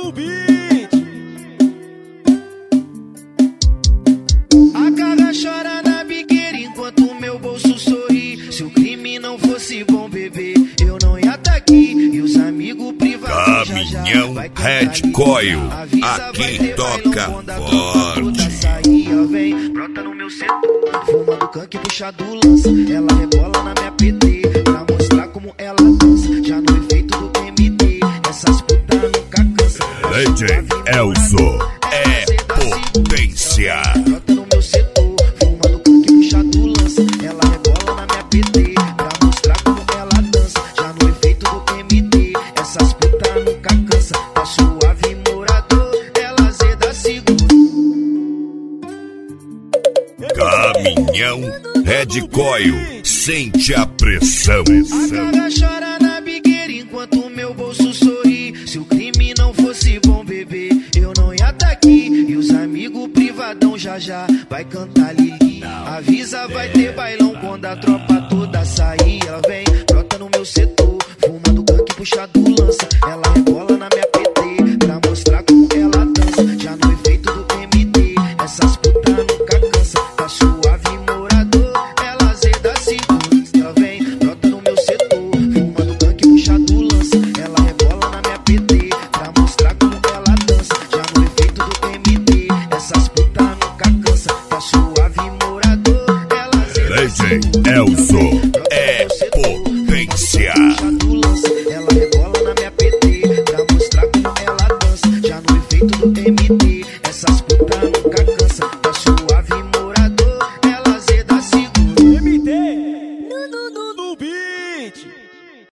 no beat. A cara chora na biqueira enquanto meu bolso sorri. Se o crime não fosse bom, bebê, eu não ia tá aqui. E os amigos privados Caminhão Red Coil, aqui toca forte. Vem, brota no meu setor, fumando canque, puxa do lança. Ela rebola na minha PT, pra mostrar como ela dança. Já no efeito do MD, essas putas nunca cansam. DJ Elzo é potência. Brota no meu setor, fumando canque, puxa do lança. Ela rebola na minha PT, pra mostrar como ela dança. Já no efeito do MD, essas putas nunca cansam. Tá suave morador, ela zeda seguro. Caminhão Red Coil, sente a pressão. A cara chora na biqueira enquanto meu bolso sorri. Se o crime não fosse bom, bebê, eu não ia tá aqui. E os amigos privadão já vai cantar Lili. Avisa, vai ter baile.